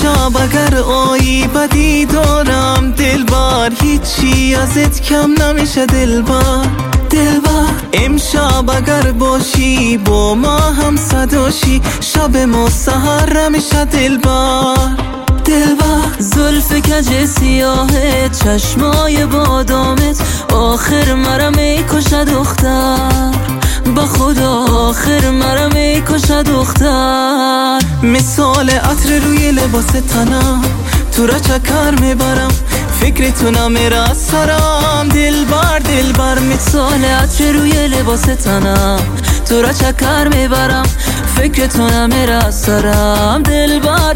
امشب اگر آیی بدی دارم دلبر، هیچی ازت کم نمیشه دلبر. امشب اگر باشی با ما هم صداشی، شب ما سحر نمیشه دلبر. زلف کج سیاهت، چشمای بادامت، آخر مرا میکشه دختر. با خدا آخر مرا میکشه دختر. مثال عطر روی لباس تنم، تو را چکر میبرم، فکر تو نمیره از سرم دلبر. مثال عطر روی لباس تنم، تو را چکر میبرم، فکر تو نمیره از سرم دلبر.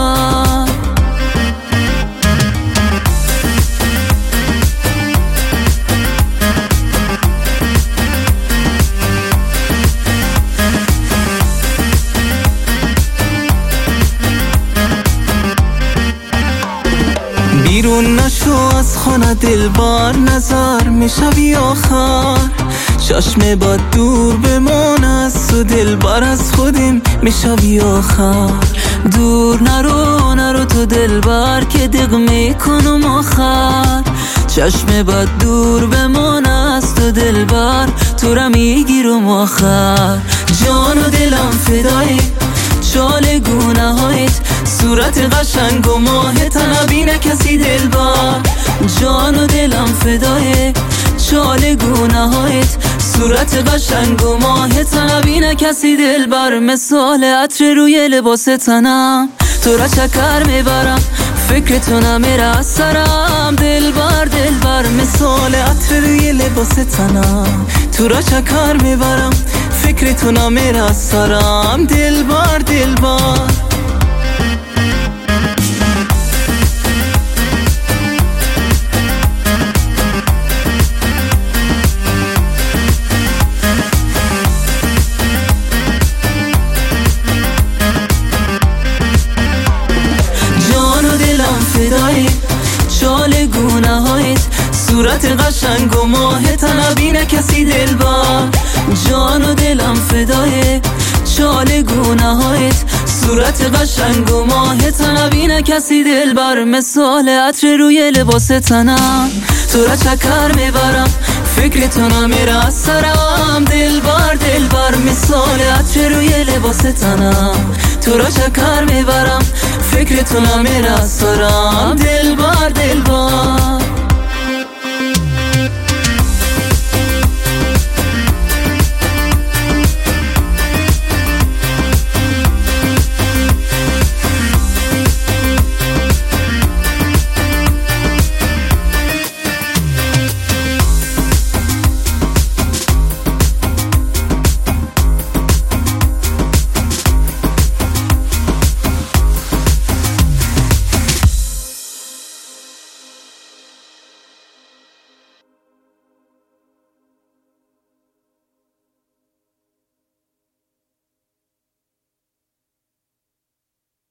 بیرون نشو از خانه دلبر، نظر میشوی آخر. چشم بد دور بمان از تو دلبر، از خودم میشوی آخر. دور نرو تو دلبر که دق میکنم آخر. چشم بد دور بمان از تو دلبر، تو را میگیرم آخر. جان و دلم فدای چال گونه هایت، صورت قشنگ و ماهت نبینه کسی دلبر. جان و دلم فدای چال گونه هایت، صورت قشنگ و ماهت نبینه کسی دلبر. مثال عطر روی لباس تنم، تو را چکر میبرم، فکر تو نمیره از سرم دلبر. مثال عطر روی لباس تنم، تو را چکر میبرم، فکر تو نمیره از سرم دلبر. فدای چال گونه هایت، صورت قشنگ و ماهت نبینه کسی دلبر. جان و دلم فدای چال گونه هایت، صورت قشنگ و ماهت نبینه کسی دلبر. مثال عطر روی لباس تنم، تو را چکر میبرم، فکر تو نمیره از سرم دلبر. مثال عطر روی لباس تنم، تو را چکر میبرم، فکر تو نمیره از سرم دلبر.